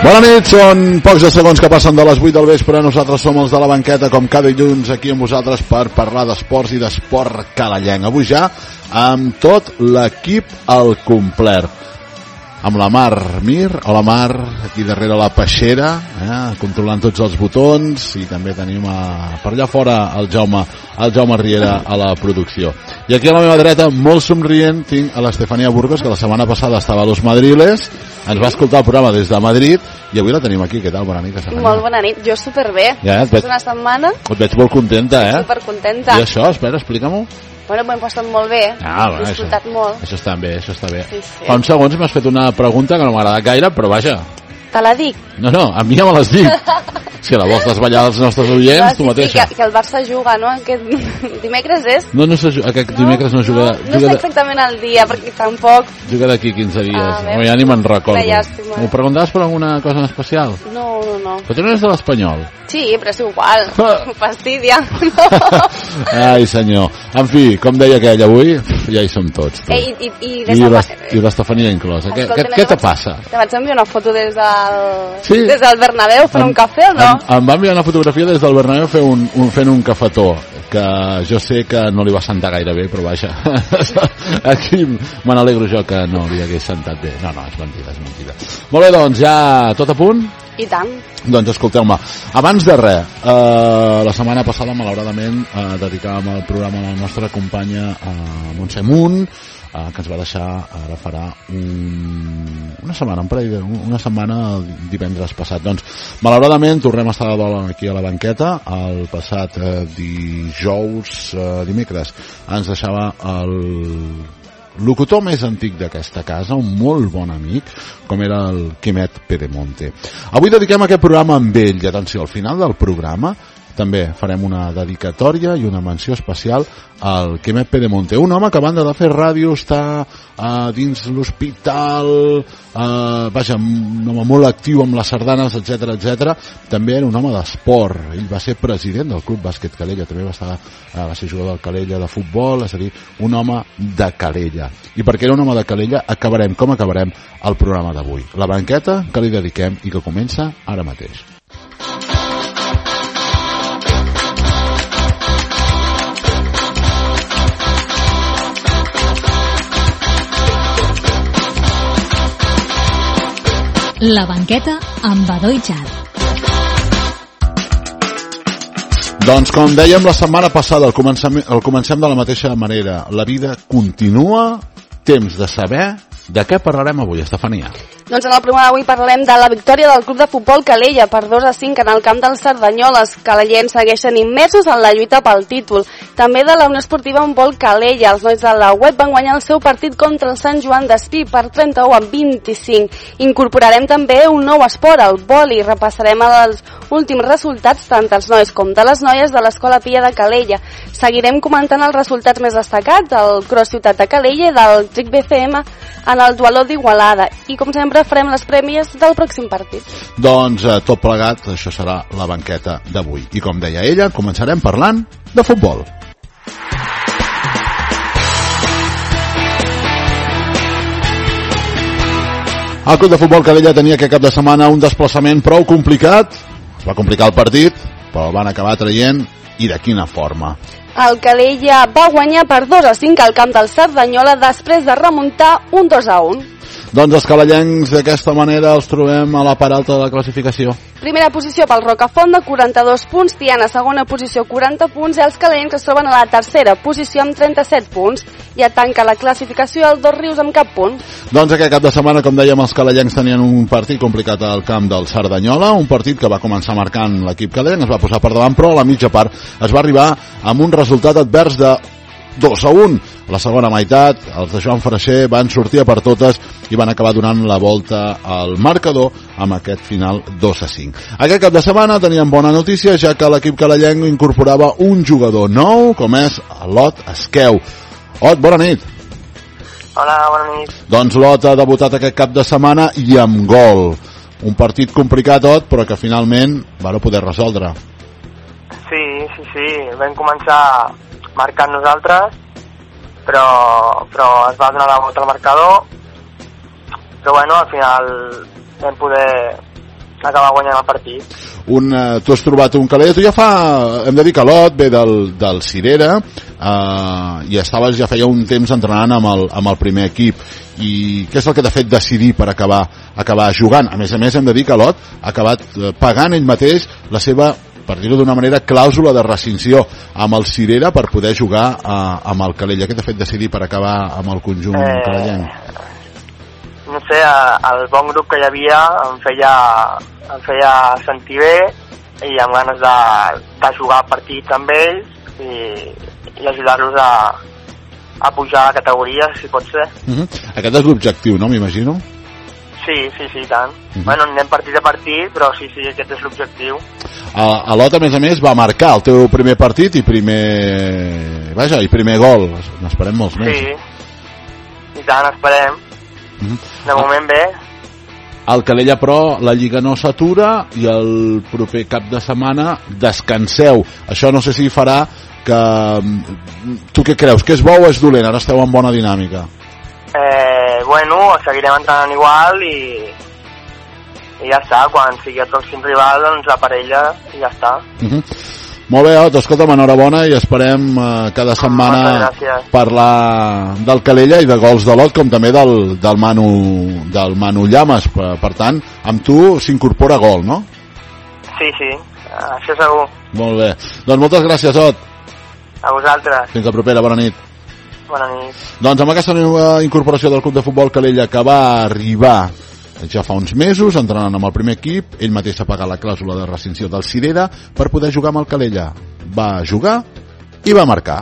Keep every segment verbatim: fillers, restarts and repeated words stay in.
Bona nit, són pocs de segons que passen de les vuit del vespre. Nosaltres som els de la banqueta, com cada dilluns, aquí amb vosaltres per parlar d'esports i d'esport calellenc. Avui ja amb tot l'equip al complet. Amb la Mar Mir, hola Mar, aquí darrere la peixera, eh, controlant tots els botons, i també tenim a, per allà fora el Jaume, el Jaume Riera a la producció. I aquí a la meva dreta, molt somrient, tinc a l'Estefania Burgos, que la setmana passada estava a Los Madriles, ens va escoltar el programa des de Madrid, i avui la tenim aquí. Què tal? Bona nit, Estefania. Molt bona nit, jo superbé. Ja, et veig, una setmana. Et veig molt contenta, eh? Supercontenta. I això, espera, explica-m'ho. Bueno, m'ho hem passat molt bé, ah, bueno, he disfrutat això, molt. Això està bé, això està bé. Sí, sí. Fa uns segons m'has fet una pregunta que no m'ha agradat gaire, però vaja. Te la dic? No, no, a mi ja me l'has dit. Si la vols desballar als nostres oients, no, sí, tu mateixa. Sí, que, que el Barça juga, no? Aquest dimecres és? No, no, aquest dimecres no, no juga... No, no sé exactament el dia, perquè tampoc... Juga d'aquí quinze dies, ah, no, ja ni me'n recordo. M'ho preguntaves per alguna cosa en especial? No, no, no. Però tu no eres de l'Espanyol? Sí, però és igual, m'ho fastidia. Ai, senyor. En fi, com deia aquell avui, ja hi som tots. Tu. Ei, i, i, i, I l'Estefania inclosa. Què, què, què te passa? Te vaig enviar una foto des del, sí? des del Bernabéu fent em, un cafè o no? Em, em va enviar una fotografia des del Bernabéu fent un, un, fent un cafetó, que jo sé que no li va sentar gaire bé, però vaja, aquí me n'alegro jo que no li hagués sentat bé. No, no, és mentida, és mentida. Molt bé, doncs ja tot a punt? I tant. Doncs escolteu-me, abans de res, eh, la setmana passada malauradament eh, dedicàvem el programa a la nostra companya eh, Montse Munt, eh, que ens va deixar, ara farà un, una setmana, un parell, una setmana divendres passat. Doncs malauradament tornem a estar aquí a la banqueta. El passat eh, dijous, eh, dimecres, ens deixava el locutor més antic d'aquesta casa, un molt bon amic, com era el Quimet Pedemonte. Avui dediquem aquest programa amb ell, i atenció, al final del programa també farem una dedicatòria i una menció especial al Quimet Pedemonte, un home que a banda de fer ràdio està uh, dins l'hospital, uh, vaja, un home molt actiu amb les sardanes, etcètera, etcètera. També era un home d'esport, ell va ser president del Club Bàsquet Calella, també va, estar, uh, va ser jugador del Calella de futbol, és a dir, un home de Calella. I perquè era un home de Calella, acabarem com acabarem el programa d'avui. La banqueta que li dediquem i que comença ara mateix. La banqueta amb Badó i Xat. Doncs com dèiem la setmana passada, el comencem, el comencem de la mateixa manera. La vida continua, temps de saber de què parlarem avui, Estefania. Doncs en el programa d'avui parlarem de la victòria del Club de Futbol Calella per dos a cinc en el camp del Cerdanyola. Els calellens segueixen immersos en la lluita pel títol. També de la Unió Esportiva Handbol Calella. Els nois de la U E P van guanyar el seu partit contra el Sant Joan d'Espí per trenta-u a vint-i-cinc. Incorporarem també un nou esport, el vòlei. Repassarem els últims resultats tant dels nois com de les noies de l'Escola Pia de Calella. Seguirem comentant els resultats més destacats del Cross Ciutat de Calella i del Tric B C M en el dueló d'Igualada. I com sempre farem les prèmies del pròxim partit. Doncs eh, tot plegat, això serà la banqueta d'avui. I com deia ella, començarem parlant de futbol. El Club de Futbol Calella tenia aquest cap de setmana un desplaçament prou complicat. Es va complicar el partit, però el van acabar traient, i de quina forma. El Calella va guanyar per dos a cinc al camp del Cerdanyola després de remuntar un dos a un. Doncs els calellencs d'aquesta manera els trobem a la part alta de la classificació. Primera posició pel Rocafonda, quaranta-dos punts, Tiana segona posició, quaranta punts, i els calellencs es troben a la tercera posició amb trenta-set punts. Ja tanca la classificació el Dos Rius amb cap punt. Doncs aquest cap de setmana, com dèiem, els calellencs tenien un partit complicat al camp del Cerdanyola, un partit que va començar marcant l'equip calellenc, es va posar per davant, però a la mitja part es va arribar amb un resultat advers de dos a un. A la segona meitat, els de Joan Freixer van sortir a per totes i van acabar donant la volta al marcador amb aquest final dos a cinc. Aquest cap de setmana teníem bona notícia, ja que l'equip calellenc incorporava un jugador nou, com és l'Ot Esqueu. Ot, bona nit. Hola, bona nit. Doncs l'Ot ha debutat aquest cap de setmana i amb gol. Un partit complicat, Ot, però que finalment van poder resoldre. Sí, sí, sí. Vam començar marcant nosaltres, però, però es va donar la volta al marcador, però bueno, al final vam poder acabar guanyant el partit. Un, uh, tu has trobat un Calella, tu ja fa, hem de dir que l'Ot ve del, del Cirera, uh, i estaves, ja feia un temps entrenant amb el, amb el primer equip, i què és el que t'ha fet decidir per acabar, acabar jugant? A més a més, hem de dir que l'Ot ha acabat pagant ell mateix la seva, per dir-ho d'una manera, clàusula de rescinsió amb el Cirera per poder jugar uh, amb el Calella. Què t'ha fet decidir per acabar amb el conjunt eh, calellenc? No sé, el bon grup que hi havia em feia, em feia sentir bé i amb ganes de, de jugar partits amb ells i, i ajudar-los a, a pujar a la categoria, si pot ser. Uh-huh. Aquest és l'objectiu, no? M'imagino? Sí, sí, sí, tant. Uh-huh. Bueno, anem partit a partit, però sí, sí, aquest és l'objectiu. A, a l'Ot, a més a més, va marcar el teu primer partit i primer... Vaja, i primer gol. N'esperem molts més. Sí, i tant, esperem. Uh-huh. De moment bé. El Calella, però, la Lliga no s'atura i el proper cap de setmana descanseu. Això no sé si farà que... Tu què creus? Que és bo o és dolent? Ara esteu en bona dinàmica. Eh, bueno, seguirem entrenant igual i, i ja està. Quan sigui el pròxim rival, doncs la parella i ja està. Uh-huh. Molt bé, Ot, escolta'm, enhorabona i esperem eh, cada setmana parlar del Calella i de gols de l'Ot, com també del, del, Manu, del Manu Llames. Per, per tant, amb tu s'incorpora gol, no? Sí, sí, això segur. Molt bé. Doncs moltes gràcies, Ot. A vosaltres. Fins la propera, bona nit. Bona nit. Doncs amb aquesta nova incorporació del Club de Futbol Calella, que va arribar ja fa uns mesos, entrenant amb el primer equip, ell mateix s'ha pagat la clàusula de rescinsió del Cirera per poder jugar amb el Calella. Va jugar i va marcar.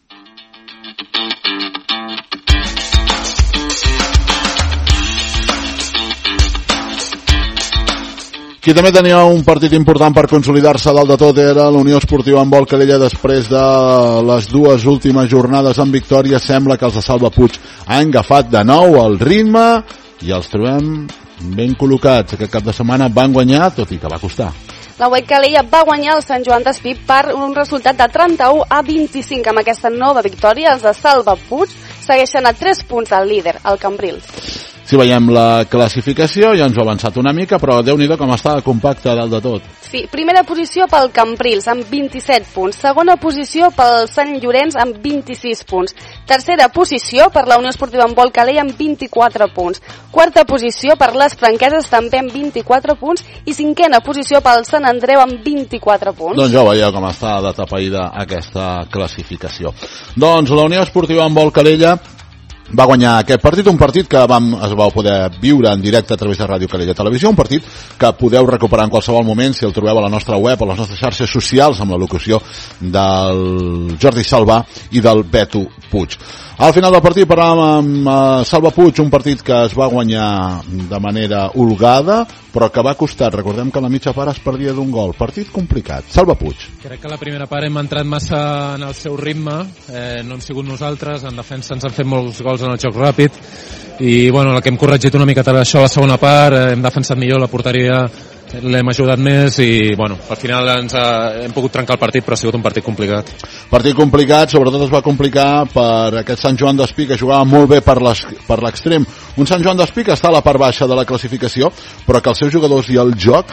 Qui també tenia un partit important per consolidar-se dalt de tot era l'Unió Esportiva Handbol Calella. Després de les dues últimes jornades en victòria, sembla que els de Salva Puig han agafat de nou el ritme i els trobem ben col·locats. Aquest cap de setmana van guanyar, tot i que va costar. La U E C Calella va guanyar el Sant Joan d'Espí per un resultat de trenta-u a vint-i-cinc. Amb aquesta nova victòria, els de Salva Puig segueixen a tres punts del líder, el Cambrils. Si veiem la classificació, ja ens ho ha avançat una mica, però Déu-n'hi-do com està compacte dalt de tot. Sí, primera posició pel Cambrils amb vint-i-set punts, segona posició pel Sant Llorenç amb vint-i-sis punts, tercera posició per la Unió Esportiva Handbol Calella amb vint-i-quatre punts, quarta posició per les Franqueses també amb vint-i-quatre punts i cinquena posició pel Sant Andreu amb vint-i-quatre punts. Doncs ja ho veieu com està de tapaïda aquesta classificació. Doncs la Unió Esportiva Handbol Calella va guanyar aquest partit, un partit que vam, es va poder viure en directe a través de Ràdio Calella Televisió, un partit que podeu recuperar en qualsevol moment si el trobeu a la nostra web o a les nostres xarxes socials amb la locució del Jordi Salva i del Beto Puig. Al final del partit parlàvem amb uh, Salva Puig, un partit que es va guanyar de manera holgada, però que va costar. Recordem que a la mitja part es perdia d'un gol. Partit complicat. Salva Puig. Crec que la primera part hem entrat massa en el seu ritme, eh, no hem sigut nosaltres, en defensa ens han fet molts gols en el joc ràpid, i bueno, el que hem corregit una miqueta d'això a la segona part, eh, hem defensat millor la porteria, l'hem ajudat més i bueno, al final ens ha, hem pogut trencar el partit, però ha sigut un partit complicat. Partit complicat, sobretot es va complicar per aquest Sant Joan d'Espí, que jugava molt bé per l'extrem. Un Sant Joan d'Espí que està a la part baixa de la classificació, però que els seus jugadors i el joc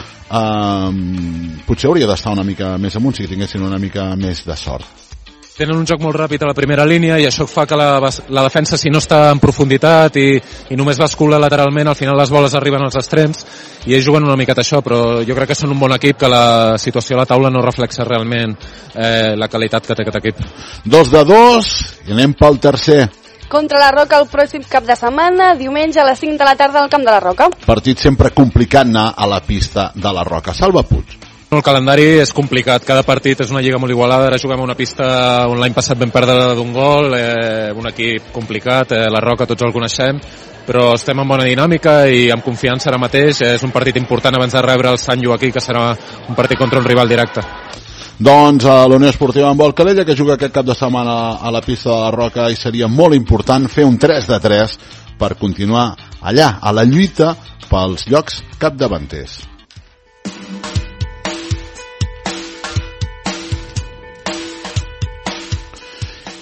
eh, potser hauria d'estar una mica més amunt si tinguessin una mica més de sort. Tenen un joc molt ràpid a la primera línia i això fa que la, la defensa, si no està en profunditat i, i només bascula lateralment, al final les boles arriben als extrems i ells juguen una miqueta això, però jo crec que són un bon equip, que la situació a la taula no reflexa realment eh, la qualitat que té aquest equip. Dos de dos i anem pel tercer. Contra la Roca el pròxim cap de setmana, diumenge a les cinc de la tarda al Camp de la Roca. Partit sempre complicat anar a la pista de la Roca. Salva Puig. El calendari és complicat, cada partit és una lliga molt igualada, ara juguem a una pista on l'any passat vam perdre d'un gol, eh, un equip complicat, eh, la Roca tots el coneixem, però estem en bona dinàmica i amb confiança ara mateix, és un partit important abans de rebre el Sant Joaquí, que serà un partit contra un rival directe. Doncs a la Unió Esportiva Handbol Calella, que juga aquest cap de setmana a la pista de la Roca, i seria molt important fer un tres de tres per continuar allà, a la lluita pels llocs capdavanters.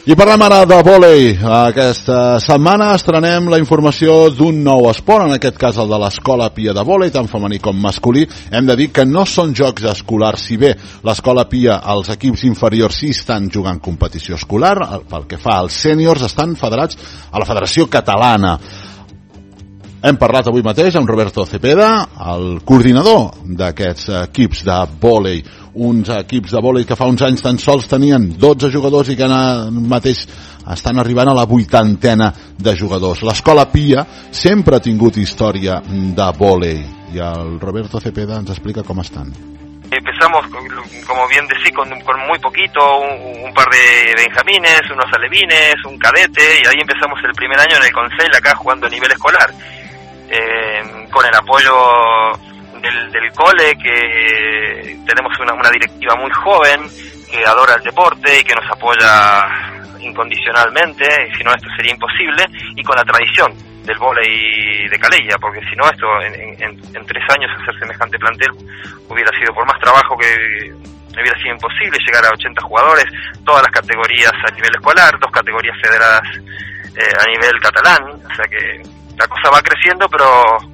I parlem ara de vòlei. Aquesta setmana estrenem la informació d'un nou esport, en aquest cas el de l'Escola Pia de vòlei, tant femení com masculí. Hem de dir que no són jocs escolars, si bé l'Escola Pia, els equips inferiors sí estan jugant competició escolar, pel que fa als sèniors estan federats a la Federació Catalana. Hem parlat avui mateix amb Roberto Cepeda, el coordinador d'aquests equips de vòlei, uns equips de vòlei que fa uns anys tan sols tenien dotze jugadors i que ara mateix estan arribant a la vuitantena de jugadors. L'Escola Pia sempre ha tingut història de vòlei i el Roberto Cepeda ens explica com estan. Empezamos, como bien decís, con, con muy poquito, un, un par de benjamines, unos alevines, un cadete, y ahí empezamos el primer año en el Consell, acá jugando a nivel escolar. Eh, con el apoyo del, del cole, que tenemos una, una directiva muy joven que adora el deporte y que nos apoya incondicionalmente, y si no esto sería imposible, y con la tradición del vóley de Calella, porque si no esto en, en, en tres años hacer semejante plantel hubiera sido, por más trabajo que hubiera sido imposible, llegar a ochenta jugadores, todas las categorías a nivel escolar, dos categorías federadas eh, a nivel catalán, o sea que la cosa va creciendo, pero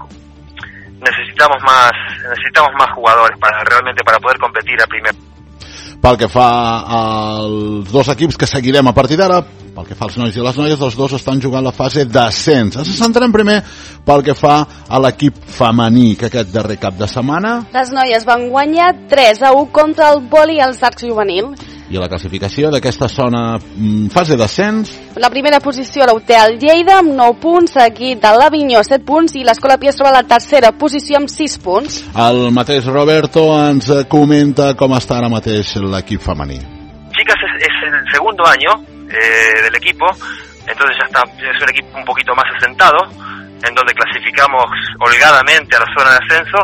necesitamos más necesitamos más jugadores para realmente para poder competir a primer. Pel que fa als dos equips que seguirem a partir d'ara, pel que fa als nois i les noies, els dos estan jugant la fase d'ascens. Ens centrem primer pel que fa a l'equip femení, que aquest darrer cap de setmana... Les noies van guanyar tres a u contra el vòlei als arcs juvenil. I a la classificació d'aquesta zona fase d'ascens... La primera posició la té el Lleida amb nou punts, seguit de l'Avinyó set punts, i l'Escola Pia es troba a la tercera posició amb sis punts. El mateix Roberto ens comenta com està ara mateix l'equip femení. Chicas, es, es el segundo año eh, del equipo, entonces ya está, es un equipo un poquito más asentado, en donde clasificamos holgadamente a la zona de ascenso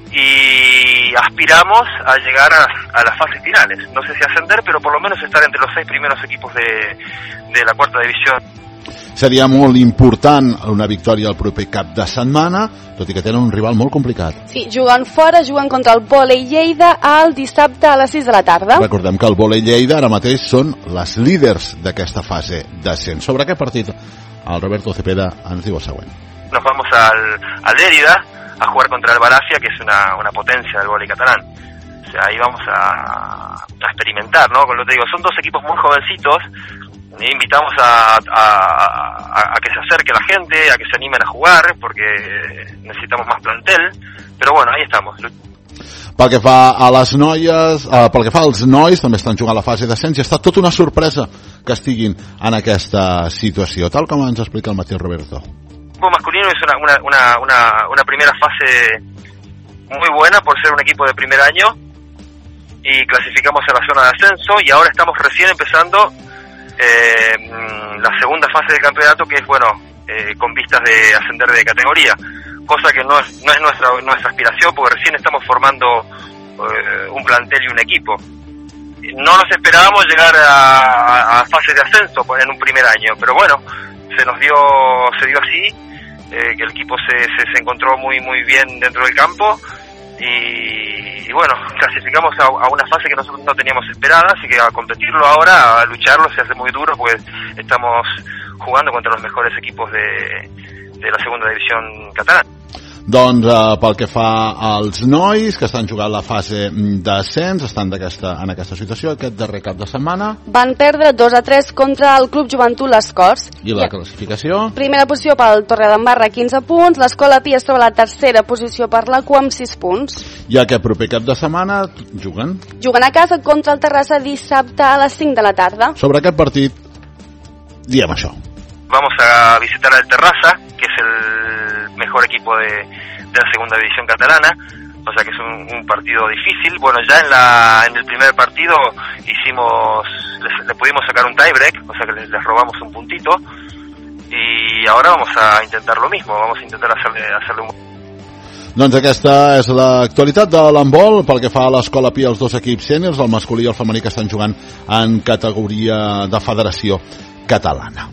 y aspiramos a llegar a, a las fases finales. No sé si ascender, pero por lo menos estar entre los seis primeros equipos de, de la cuarta división. Seria molt important una victòria al proper cap de setmana, tot i que tenen un rival molt complicat. Sí, juguen fora, juguen contra el vòlei Lleida el dissabte a les sis de la tarda. Recordem que el vòlei Lleida ara mateix són les líders d'aquesta fase d'ascens. Sobre aquest partit, el Roberto Cepeda ens diu el següent. Nos vamos al, al Lérida a jugar contra el Balafia, que es una, una potencia del vóley catalán. O sea, ahí vamos a, a experimentar, ¿no? Con lo que te digo, son dos equipos muy jovencitos. E invitamos a, a, a, a que se acerque la gente, a que se animen a jugar, porque necesitamos más plantel. Pero bueno, ahí estamos. Pel que fa a les noies, eh, pel que fa als nois, també estan jugant la fase d'ascens i ha estat tota una sorpresa que estiguin en aquesta situació, tal com ens explica el mateix Roberto. El equipo masculino es una, una, una, una, una primera fase muy buena por ser un equipo de primer año y clasificamos a la zona de ascenso, y ahora estamos recién empezando eh, la segunda fase del campeonato, que es bueno eh, con vistas de ascender de categoría, cosa que no es, no es nuestra, nuestra aspiración, porque recién estamos formando eh, un plantel y un equipo. No nos esperábamos llegar a, a fase de ascenso en un primer año, pero bueno, se nos dio se dio así, eh, que el equipo se, se, se encontró muy muy bien dentro del campo y, y bueno, clasificamos a, a una fase que nosotros no teníamos esperada, así que a competirlo ahora, a lucharlo, se hace muy duro, pues estamos jugando contra los mejores equipos de, de la segunda división catalana. Doncs eh, pel que fa als nois que estan jugant la fase d'ascens, estan d'aquesta, en aquesta situació aquest darrer cap de setmana. Van perdre dos a tres contra el Club Joventut Les Corts. I la classificació? Primera posició pel Torredembarra, quinze punts. L'Escola Pia es troba a la tercera posició per la Cua amb sis punts. I aquest proper cap de setmana juguen? Juguen a casa contra el Terrassa dissabte a les cinc de la tarda. Sobre aquest partit, diem això. Vamos a visitar al Terrassa, que es el mejor equipo de, de la segunda división catalana, o sea que es un, un partido difícil. Bueno, ya en la en el primer partido hicimos, les, le pudimos sacar un tiebreak, o sea que les, les robamos un puntito, y ahora vamos a intentar lo mismo, vamos a intentar hacerle, hacerle un... Doncs aquesta és l'actualitat de l'handbol pel que fa a l'Escola Pia, els dos equips sèniors, el masculí i el femení, que estan jugant en categoria de federació catalana.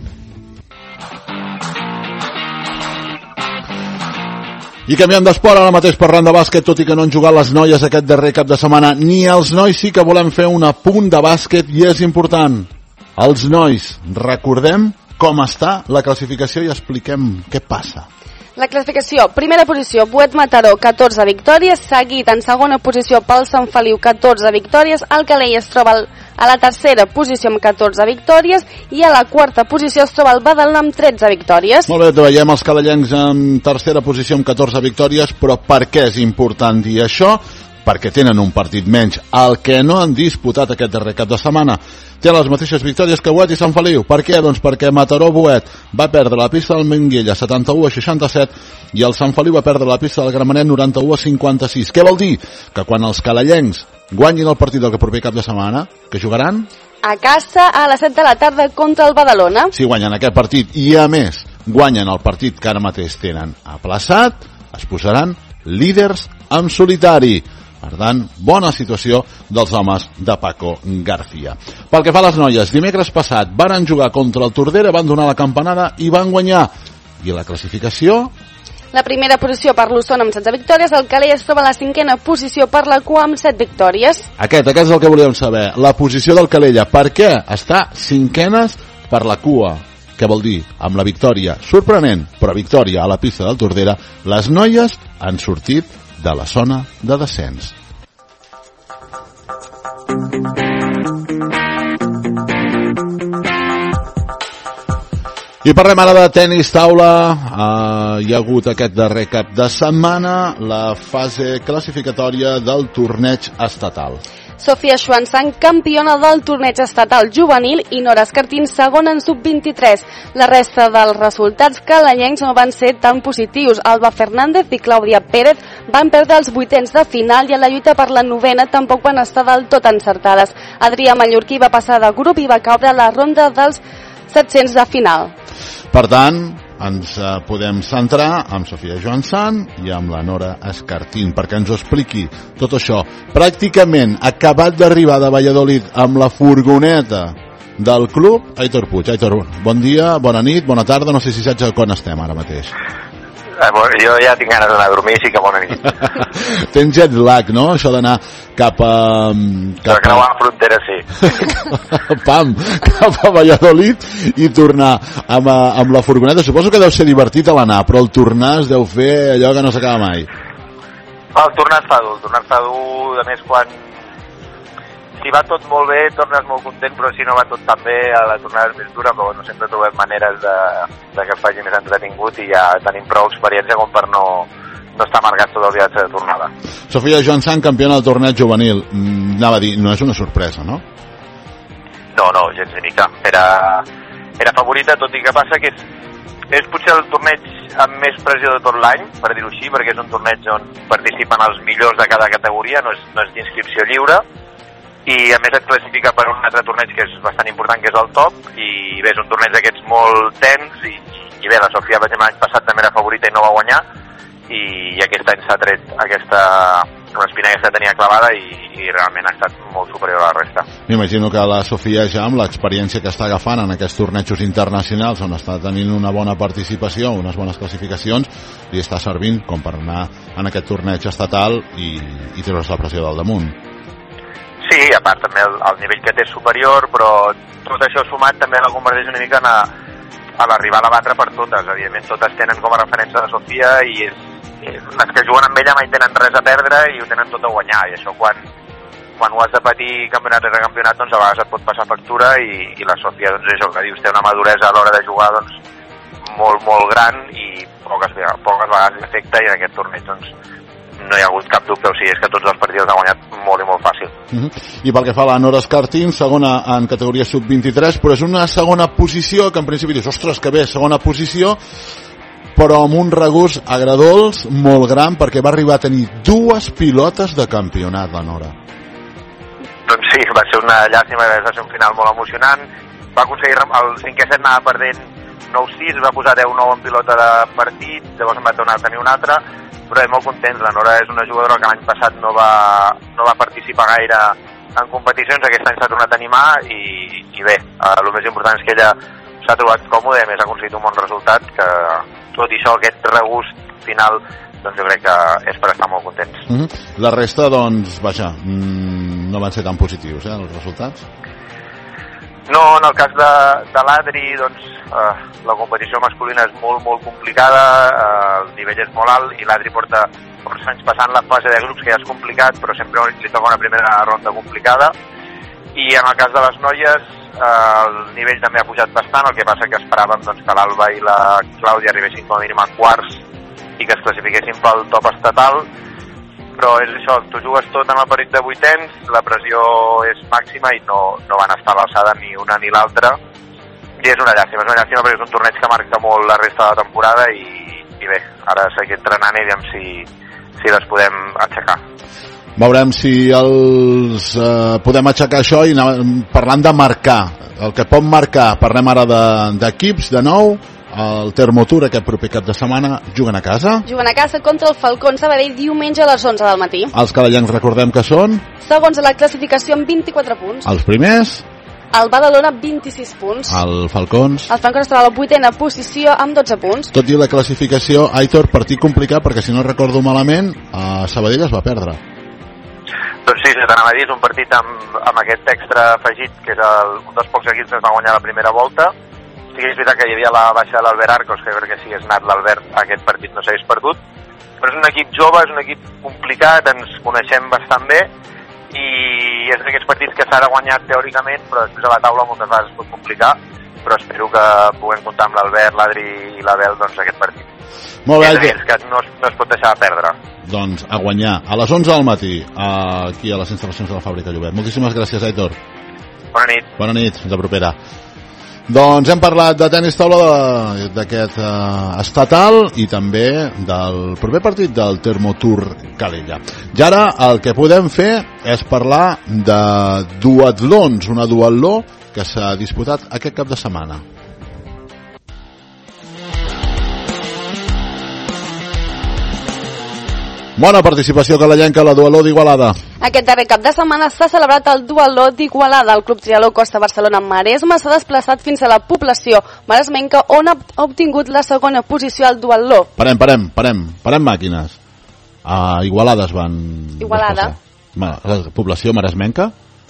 I canviant d'esport, ara mateix parlant de bàsquet, tot i que no han jugat les noies aquest darrer cap de setmana, ni els nois, sí que volem fer un apunt de bàsquet i és important. Els nois, recordem com està la classificació i expliquem què passa. La classificació, primera posició, Boet Mataró, catorze victòries, seguit en segona posició pel Sant Feliu, catorze victòries, el Calella es troba a la tercera posició amb catorze victòries i a la quarta posició es troba el Badalona amb tretze victòries. Molt bé, veiem els calellencs en tercera posició amb catorze victòries, però per què és important dir això? Perquè tenen un partit menys, el que no han disputat aquest darrer cap de setmana. Tenen les mateixes victòries que Boet i Sant Feliu. Per què? Doncs perquè Mataró-Boet va perdre la pista del Minguella setanta-u a seixanta-set i el Sant Feliu va perdre la pista del Gramenet noranta-u a cinquanta-sis. Què vol dir? Que quan els calellencs guanyin el partit del proper cap de setmana, que jugaran a casa a les set de la tarda contra el Badalona. Si guanyen aquest partit i a més guanyen el partit que ara mateix tenen aplaçat, es posaran líders en solitari. Per tant, bona situació dels homes de Paco García. Pel que fa a les noies, dimecres passat van jugar contra el Tordera, van donar la campanada i van guanyar. I la classificació? La primera posició per l'Osona amb setze victòries, el Calella es troba a la cinquena posició per la cua amb set victòries. Aquest, aquest és el que volíem saber, la posició del Calella. Per què està cinquenes per la cua? Què vol dir? Amb la victòria sorprenent, però victòria a la pista del Tordera, les noies han sortit de la zona de descens. I parlem ara de tenis taula. Uh, hi ha hagut aquest darrer cap de setmana la fase classificatòria del torneig estatal. Sofia Schwanzang, campiona del torneig estatal juvenil, i Nora Escartín, segona en sub vint-i-tres. La resta dels resultats calellencs no van ser tan positius. Alba Fernández i Clàudia Pérez van perdre els vuitens de final i a la lluita per la novena tampoc van estar del tot encertades. Adrià Mallorquí va passar de grup i va caure a la ronda dels set-cents de final. Per tant, ens eh, podem centrar amb Sofia Joanssan i amb la Nora Escartín perquè ens ho expliqui tot això. Pràcticament acabat d'arribar de Valladolid amb la furgoneta del club, Aitor Puig. Aitor, bon dia, bona nit, bona tarda, no sé si saps on estem ara mateix. Eh, bueno, jo ja tinc ganes d'anar a dormir, sí que bona nit. Tens jet lag, no? Això d'anar cap a... Cap a creuar la frontera, sí. Pam, cap a Valladolid i tornar amb, amb la furgoneta. Suposo que deu ser divertit a l'anar, però el tornar es deu fer allò que no s'acaba mai. El tornar es fa dur, el tornar es fa dur, a més quan... Si va tot molt bé, tornes molt content, però si no va tot tan bé, a la tornada és més dura, però bueno, sempre trobem maneres de, de que es faci més entretingut i ja tenim prou experiència com per no, no estar amargat tot el viatge de tornada. Sofia Joanssan, campiona del torneig juvenil. Mm, anava a dir, no és una sorpresa, no? No, no, gens ni mica. Era, era favorita, tot i que passa que és, és potser el torneig amb més pressió de tot l'any, per dir-ho així, perquè és un torneig on participen els millors de cada categoria, no és, no és d'inscripció lliure, i a més et classifica per un altre torneig que és bastant important, que és el top, i bé, és un torneig d'aquests molt tens, i, i bé, la Sofia, per exemple, l'any passat també era favorita i no va guanyar, i, i aquest any s'ha tret aquesta l'espina aquesta tenia clavada i, i realment ha estat molt superior a la resta. M'imagino que la Sofia ja amb l'experiència que està agafant en aquests tornejos internacionals on està tenint una bona participació, unes bones classificacions, li està servint com per anar en aquest torneig estatal i, i treure's la pressió del damunt. Sí, a part també el, el nivell que té és superior, però tot això sumat també la converteix una mica en a, a l'arribar a la batre per totes. Evidentment totes tenen com a referència la Sofia i és, és, les que juguen amb ella mai tenen res a perdre i ho tenen tot a guanyar, i això quan, quan ho has de patir campionat rere campionat, doncs a vegades et pot passar factura, i, i la Sofia, doncs això que dius, té una maduresa a l'hora de jugar doncs molt, molt gran i poques, poques vegades l'afecta, i en aquest torneig doncs no hi ha hagut cap dubte, o sigui, és que tots els partits ha guanyat molt i molt fàcil. Uh-huh. I pel que fa a la Nora Escartín, segona en categoria sub vint-i-tres, però és una segona posició que en principi dius, ostres, que bé, segona posició, però amb un regust agradols molt gran, perquè va arribar a tenir dues pilotes de campionat, la Nora. Doncs sí, va ser una llàstima, va ser un final molt emocionant, va aconseguir, el cinquè set anava perdent nou sis, va posar deu nou en pilota de partit, llavors en va tornar a tenir un altre, però és molt content. La Nora és una jugadora que l'any passat no va, no va participar gaire en competicions, aquest any s'ha tornat a animar i, i bé, eh, el més important és que ella s'ha trobat còmode i a més ha aconseguit un bon resultat, que tot i això, aquest regust final, doncs jo crec que és per estar molt contents. Mm-hmm. La resta, doncs, vaja, mm, no van ser tan positius, eh, els resultats? No, en el cas de, de l'Adri, doncs, eh, la competició masculina és molt, molt complicada, eh, el nivell és molt alt i l'Adri porta força anys passant la fase de grups, que ja és complicat, però sempre li toca una primera ronda complicada. I en el cas de les noies, eh, el nivell també ha pujat bastant, el que passa que esperàvem doncs, que l'Alba i la Clàudia arribessin com a mínim a quarts i que es classifiquessin pel top estatal, però és això, tu jugues tot en el partit de vuitens, la pressió és màxima i no, no van estar a l'alçada ni una ni l'altra, i és una llàstima, és una llàstima perquè és un torneig que marca molt la resta de la temporada i, i bé, ara seguir entrenant i aviam si, si les podem aixecar. Veurem si els eh, podem aixecar això i anem parlant de marcar, el que pot marcar, parlem ara d'equips de, de nou. El Termotur aquest proper cap de setmana juguen a casa. Juguen a casa contra el Falcón Sabadell diumenge a les onze del matí. Els calellencs recordem que són segons la classificació amb vint-i-quatre punts. Els primers el Badalona vint-i-sis punts. El Falcons El Falcons està a la vuitena posició amb dotze punts. Tot i la classificació, Aitor, partit complicat perquè si no recordo malament a Sabadell es va perdre. Doncs sí, ja t'anava a dir, és un partit amb, amb aquest extra afegit que és el, un dels pocs equips que es va guanyar la primera volta. Sí que és veritat que hi havia la baixa de l'Albert Arcos, que perquè si hagués anat l'Albert aquest partit no s'hagués perdut, però és un equip jove, és un equip complicat, ens coneixem bastant bé i és d'aquests partits que s'ha de guanyar teòricament, però després a la taula moltes vegades es pot complicar, però espero que puguem comptar amb l'Albert, l'Adri i l'Abel doncs, aquest partit. Molt bé, és d'aquells que no, no es pot deixar de perdre. Doncs a guanyar a les onze del matí aquí a les instal·lacions de la Fàbrica Llobet. Moltíssimes gràcies, Aitor. Bona nit. Bona nit, fins la propera. Doncs hem parlat de tenis taula d'aquest eh, estatal i també del proper partit del Termotur Calella. I ara el que podem fer és parlar de duatlons, una duatló que s'ha disputat aquest cap de setmana. Bona participació calellenca a la duatló d'Igualada. Aquest darrer cap de setmana s'ha celebrat el duatló d'Igualada. El Club Triatló Costa Barcelona Maresme s'ha desplaçat fins a la població maresmenca on ha obtingut la segona posició al duatló. Parem, parem, parem, parem màquines. A Igualada es van Igualada. desplaçar. La població maresmenca?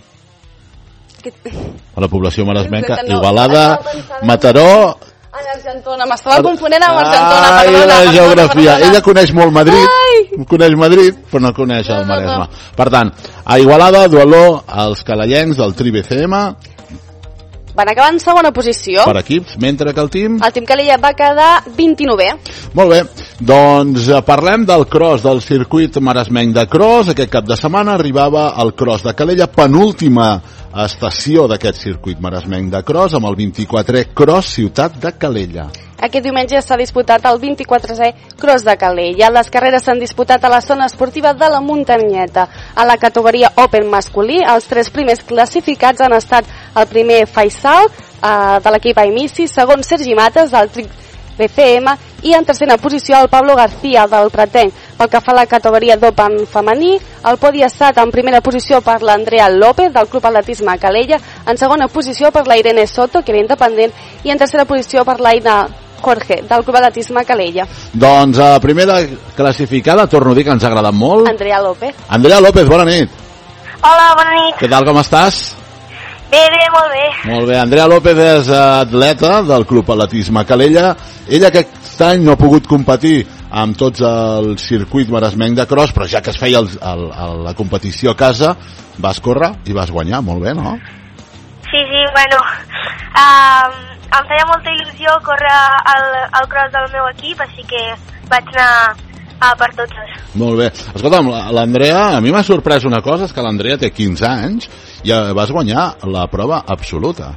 A la població maresmenca, no, Igualada, Mataró... Ai, Argentona, m'estava confonent amb Argentona, Ai, perdona. la perdona, geografia. perdona. Ella coneix molt Madrid, Ai. coneix Madrid, però no coneix el No, no, Maresme. no. Per tant, a Igualada, duatló, els calellencs del Tri B C M, Van acabar en segona posició. per equips, mentre que el team... El Team Calella va quedar vint-i-novè. Molt bé, doncs eh, parlem del cross, del circuit maresmenc de cross. Aquest cap de setmana arribava el cross de Calella, penúltima estació d'aquest circuit maresmenc de cross, amb el vint-i-quatrè cross Ciutat de Calella. Aquest diumenge s'ha disputat el vint-i-quatrè Cross de Calella. Les carreres s'han disputat a la zona esportiva de la Muntanyeta. A la categoria Open masculí, els tres primers classificats han estat el primer Faisal, eh, de l'equip Aimici, segon Sergi Mates, del Tric B C M, i en tercera posició el Pablo García, del Pretenc. Pel que fa a la categoria d'Open femení, el podi ha estat en primera posició per l'Andrea López, del Club Atletisme Calella, en segona posició per la Irene Soto, que era independent, i en tercera posició per l'Aina Jorge, del Club Atletisme Calella. Doncs a primera classificada, torno a dir que ens ha agradat molt. Andrea López. Andrea López, bona nit. Hola, bona nit. Què tal, com estàs? Bé, bé, molt bé. Molt bé, Andrea López és atleta del Club Atletisme Calella. Ella aquest any no ha pogut competir amb tots el circuit maresmenc de cross, però ja que es feia el, el, el, la competició a casa, vas córrer i vas guanyar, molt bé, no? Sí, sí, bueno, um, em feia molta il·lusió córrer el, el cross del meu equip, així que vaig anar uh, per tots. Molt bé. Escolta'm, l'Andrea, a mi m'ha sorprès una cosa, és que l'Andrea té quinze anys i vas guanyar la prova absoluta.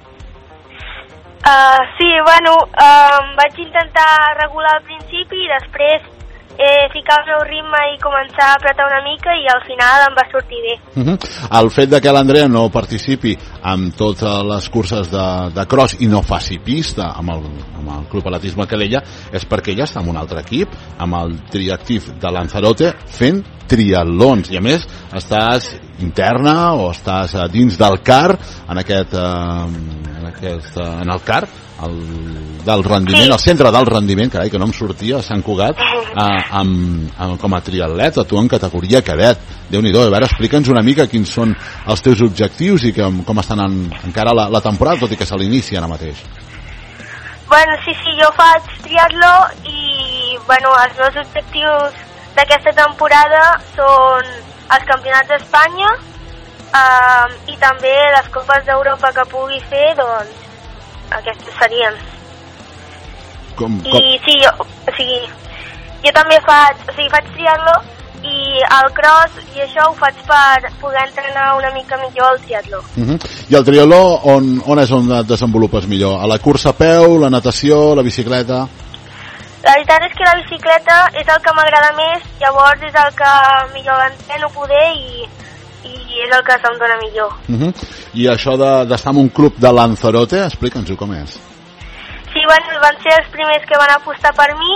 Uh, sí, bueno, um, vaig intentar regular al principi i després eh, ficar el meu ritme i començar a apretar una mica i al final em va sortir bé. Uh -huh. El fet de que l'Andrea no participi en totes les curses de, de cross i no faci pista amb el, amb el Club Atletisme Calella és perquè ella està en un altre equip, amb el triactiv de Lanzarote, fent triatlons, i a més estàs interna o estàs dins del C A R en aquest, eh, en, aquest eh, en el C A R el del rendiment, sí. El centre del rendiment, carai, que no em sortia, a Sant Cugat, eh, amb, amb, com a triatleta, tu en categoria cadet. Déu-n'hi-do, a veure, explica'ns una mica quins són els teus objectius i com, com estan en, encara la, la temporada, tot i que se l'inicia ara mateix. Bueno, sí, sí, jo faig triatló i, bueno, els meus objectius d'aquesta temporada són els campionats d'Espanya eh, i també les copes d'Europa que pugui fer, doncs aquestes serien. Com, com? I sí, jo, o sigui, jo també faig, o sigui, faig triatló i el cross i això ho faig per poder entrenar una mica millor el triatló. Uh -huh. I el triatló on, on és on et desenvolupes millor? A la cursa a peu, la natació, la bicicleta? La veritat és que la bicicleta és el que m'agrada més, llavors és el que millor l'entreno poder i, i és el que se'm dona millor. Uh -huh. I això de, d'estar en un club de Lanzarote, explica'ns-ho com és. Sí, bueno, van ser els primers que van apostar per mi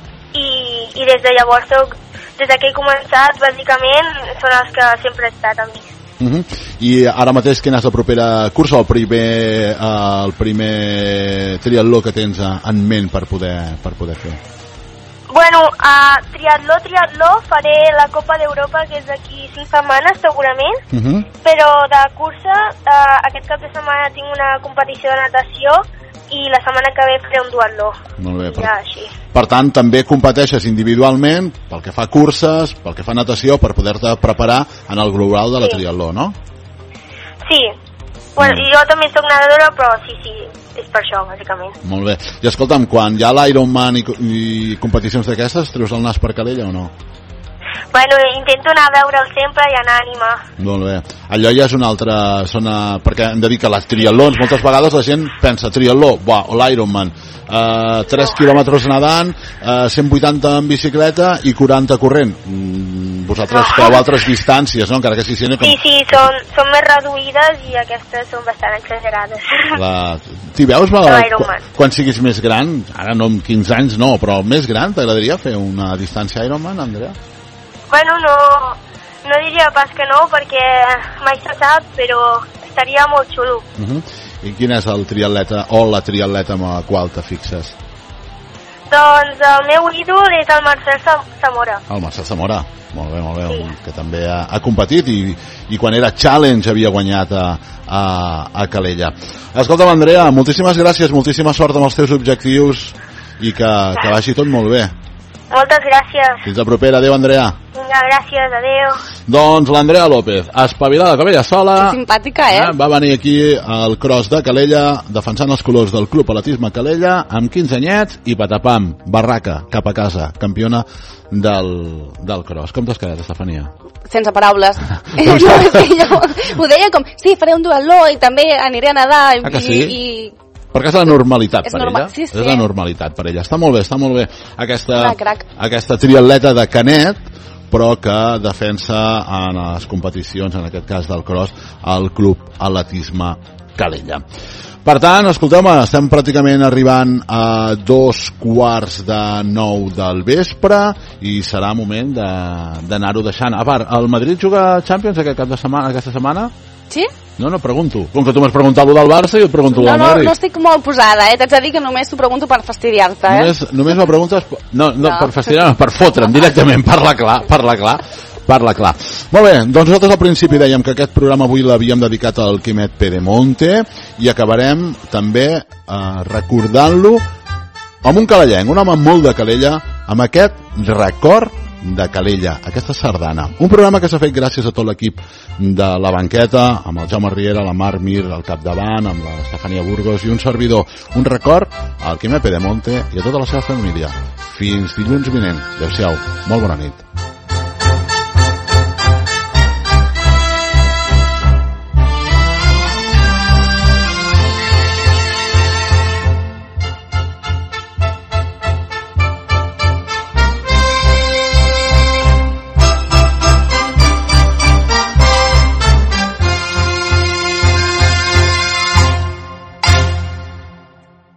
i, i des de llavors soc, des que he començat, bàsicament, són els que sempre he estat amb mi. Uh -huh. I ara mateix quina és la propera cursa, el primer, uh, el primer triatló que tens en ment per poder, per poder fer? Bueno, a uh, triatló, triatló, faré la Copa d'Europa, que és d'aquí cinc setmanes, segurament, uh -huh. però de cursa, uh, aquest cap de setmana tinc una competició de natació i la setmana que ve faré un duatló. Molt bé, per, ja, així. Per tant, també competeixes individualment pel que fa a curses, pel que fa a natació, per poder-te preparar en el global de la sí. triatló, no? Sí. Bueno, mm. jo també soc nedadora, però sí, sí, és per això, bàsicament. Molt bé. I escolta'm, quan hi ha l'Ironman i, i competicions d'aquestes, treus el nas per calella o no? Bueno, intento anar a veure'l sempre i anar a animar. Molt bé. Allò ja és una altra zona, perquè hem de dir que les triatlons, moltes vegades la gent pensa triatló, buah, o l'Ironman, uh, tres no. quilòmetres nedant, uh, cent vuitanta en bicicleta i quaranta corrent. Mm, vosaltres no. feu altres distàncies, no? Encara que sí, sí, com... sí, sí són, són més reduïdes i aquestes són bastant exagerades. La... T'hi veus, Val, quan, quan siguis més gran, ara no amb quinze anys no, però més gran, t'agradaria fer una distància Ironman, Andrea? Bueno, no, no diria pas que no, perquè mai se sap, però estaria molt xulo. Uh -huh. I quin és el triatleta o la triatleta amb la qual te fixes? Doncs el meu ídol és el Marcel Zamora. El Marcel Zamora, molt bé, molt bé, sí. que també ha, ha competit i, i quan era challenge havia guanyat a, a, a Calella. Escolta'm, Andrea, moltíssimes gràcies, moltíssima sort amb els teus objectius i que, que vagi tot molt bé. Moltes gràcies. Fins la propera. Adéu, Andrea. Vinga, gràcies, adéu. Doncs l'Andrea López, espavilada com ella sola. Que simpàtica, eh? Va venir aquí al cross de Calella, defensant els colors del Club Atletisme Calella, amb quinze anyets i patapam, barraca, cap a casa, campiona del, del cross. Com t'has quedat, Estefania? Sense paraules. no, és que jo ho deia com, sí, faré un duatló i també aniré a nedar i... Ah, que sí? i... Perquè és la normalitat és per normal, ella. Sí, sí. És la normalitat per ella. Està molt bé, està molt bé aquesta, ah, aquesta triatleta de Canet, però que defensa en les competicions, en aquest cas del cross, el Club Atletisme Calella. Per tant, escolteu-me, estem pràcticament arribant a dos quarts de nou del vespre i serà moment d'anar-ho de, deixant. A part, el Madrid juga Champions aquest cap de setmana, aquesta setmana? Sí? No, no, pregunto. Com que tu m'has preguntat el del Barça, jo et pregunto el no, del no, Madrid. No estic molt posada, eh? T'haig de dir que només t'ho pregunto per fastidiar-te, eh? Només, només me preguntes... No, no, no. per fastidiar-me, per fotre'm directament, parla clar, parla clar. Parla clar. Molt bé, doncs nosaltres al principi dèiem que aquest programa avui l'havíem dedicat al Quimet Pedemonte i acabarem també eh, recordant-lo amb un calellenc, un home molt de Calella, amb aquest record de Calella, aquesta sardana. Un programa que s'ha fet gràcies a tot l'equip de La Banqueta, amb el Jaume Riera, la Mar Mir al capdavant, amb l'Estefania Burgos i un servidor. Un record al Quimet Pedemonte i a tota la seva família. Fins dilluns vinent. Adéu-siau. Molt bona nit.